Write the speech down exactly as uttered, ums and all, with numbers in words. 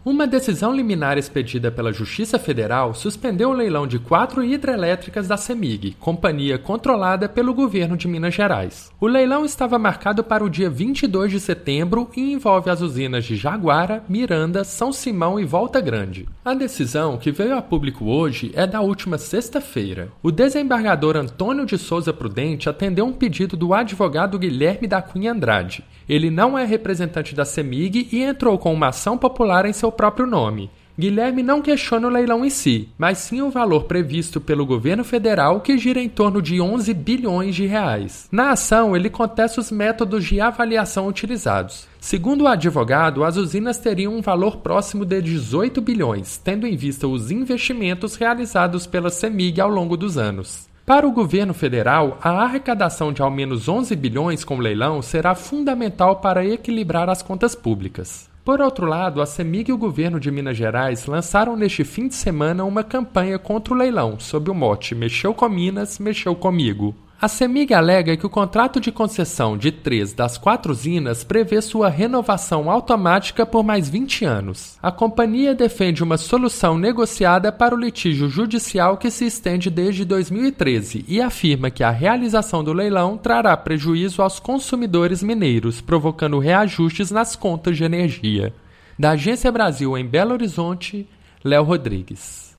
Uma decisão liminar expedida pela Justiça Federal suspendeu o leilão de quatro hidrelétricas da CEMIG, companhia controlada pelo governo de Minas Gerais. O leilão estava marcado para o dia vinte e dois de setembro e envolve as usinas de Jaguara, Miranda, São Simão e Volta Grande. A decisão, que veio a público hoje, é da última sexta-feira. O desembargador Antônio de Souza Prudente atendeu um pedido do advogado Guilherme da Cunha Andrade. Ele não é representante da CEMIG e entrou com uma ação popular em seu próprio nome. Guilherme não questiona o leilão em si, mas sim o valor previsto pelo governo federal, que gira em torno de onze bilhões de reais. Na ação, ele contesta os métodos de avaliação utilizados. Segundo o advogado, as usinas teriam um valor próximo de dezoito bilhões, tendo em vista os investimentos realizados pela CEMIG ao longo dos anos. Para o governo federal, a arrecadação de ao menos onze bilhões com o leilão será fundamental para equilibrar as contas públicas. Por outro lado, a CEMIG e o governo de Minas Gerais lançaram neste fim de semana uma campanha contra o leilão, sob o mote "Mexeu com Minas, mexeu comigo". A CEMIG alega que o contrato de concessão de três das quatro usinas prevê sua renovação automática por mais vinte anos. A companhia defende uma solução negociada para o litígio judicial que se estende desde dois mil e treze e afirma que a realização do leilão trará prejuízo aos consumidores mineiros, provocando reajustes nas contas de energia. Da Agência Brasil em Belo Horizonte, Léo Rodrigues.